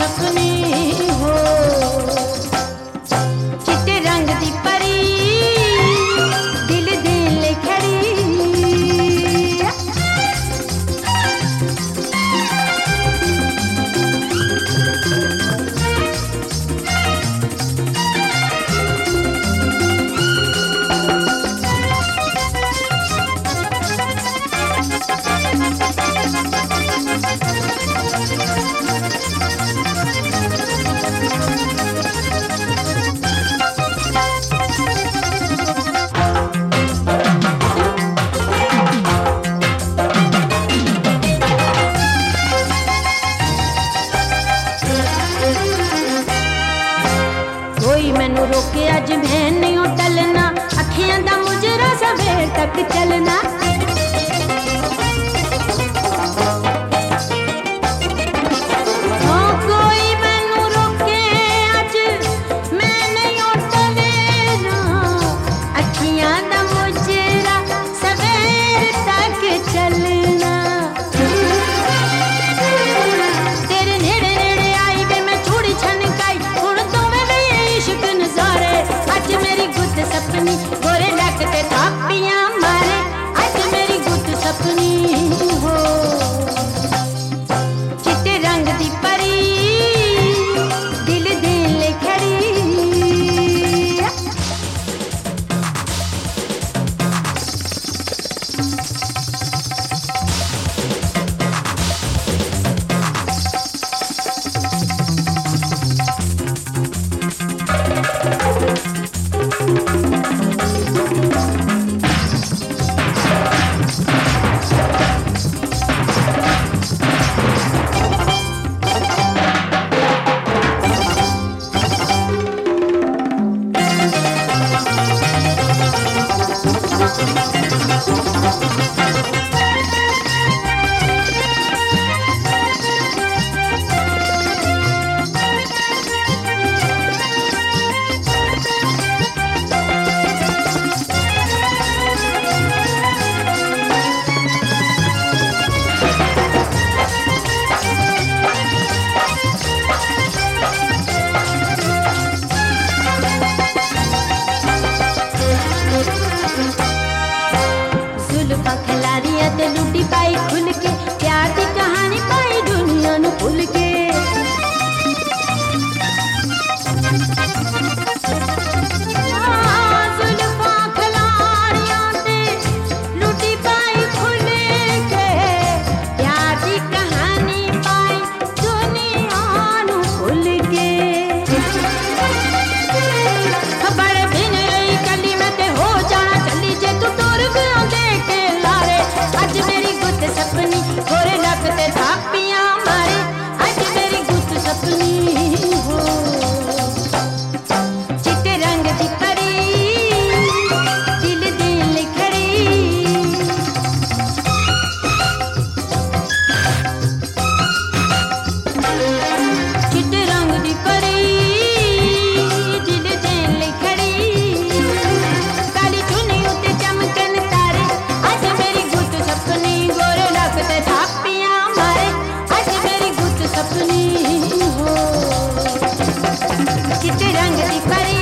सपनी हो। चिट्टे रंग दी परी दिल दिल खड़ी। कोई मैनू रोके अज मैं नहीं टलना, अखियां दा मुजरा सवेर तक चलना। कोई मैनू रोके अज मैं नहीं टलना, अखियां दा मुजरा सवेर तक चलना। तेरे नेड़े नेड़े आई वे मैं चूड़ी छनकाई, हुण दोवें वे इश्क नजारे। अज मेरी गुत सपनी गोरे लक ते थापियां मारे, अज मेरी गुत सपनी हो। चिट्टे रंग दी परी दिल दिल खड़ी। जुल्फां खिलारियां ते लुटी पाई खुल के, प्यार दी कहानी पाई दुनिया नू भुल के। जुल्फां खिलारियां ते लुटी पाई खुल के, प्यार दी कहानी पाई दुनिया नू भुल के। बड़े दिन रही कली मैं ते हो जाना चली, जे तू टुर गया देखे लारे। अज मेरी गुत सपनी गोरे लक ते थापियां मारे, अज मेरी गुत सपनी हो। चिट्टे रंग दी परी दिल दिल खड़ी। चिट्टे रंग दी परी दिल दिल खड़ी। काली चुन्नी उत्ते चमकन तारे, अज मेरी गुत सपनी गोरे लक ते थापियां मारे, अज मेरी गुत सपनी हो। चिट्टे रंग दी परी